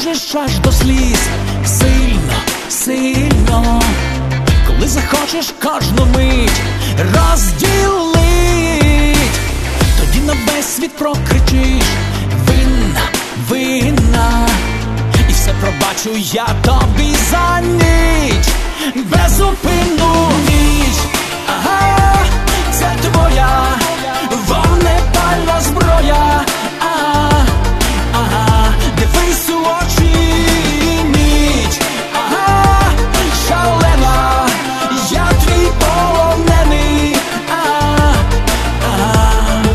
можеш аж до сліз, сильно, сильно, коли захочеш кожну мить розділить, тоді на весь світ прокричиш: винна, винна, і все пробачу я тобі за ніч, безупинну ніч. Ага, це твоя вогнепальна зброя. Ага, ага, дивись у очі, ніч. Ага, шалена, я твій полонений. Ага, ага.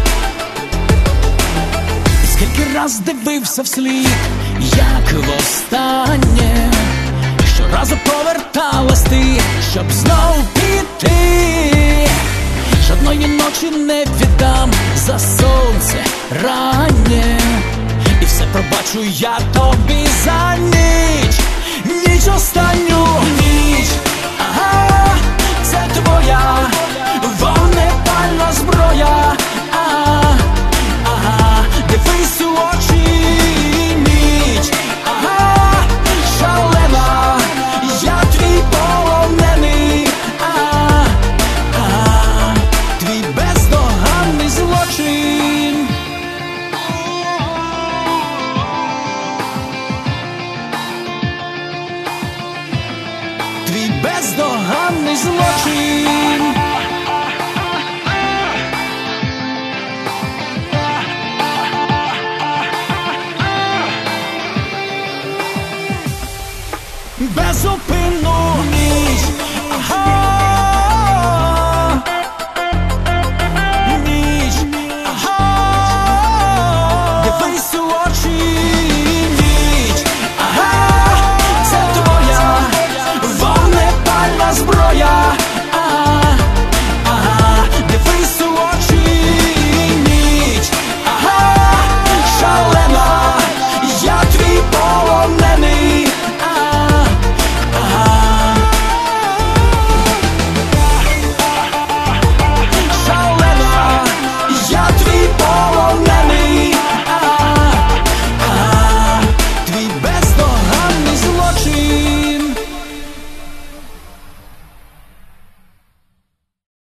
Скільки раз дивився вслід, як востаннє, щоразу поверталась ти, щоб знов піти. Жодної ночі не віддам за сонце раннє, і все пробачу я тобі за ніч, ніч останню ніч. Ага, це твоя вогнепальна зброя. Ага, ага, дивись у очі, ніч. Ага, шалена, я твій полонений. Ага, ага, твій бездоганний злочин. Твій бездоганний злочин. Безупинну ніч.